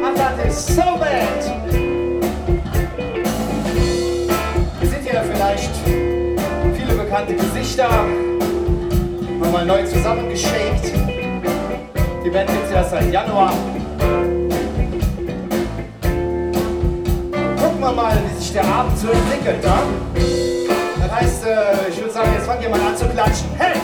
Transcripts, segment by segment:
I thought this so bad. Wir sind ja vielleicht viele bekannte Gesichter, nochmal neu zusammengeshaped. Die Band gibt's erst seit Januar. Gucken wir mal, wie sich der Abend so entwickelt, ja? Das heißt, ich würde sagen, jetzt fangt ihr mal an zu klatschen. Hey!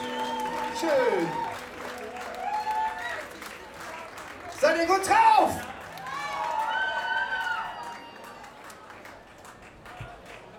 Schön. Seid ihr gut drauf?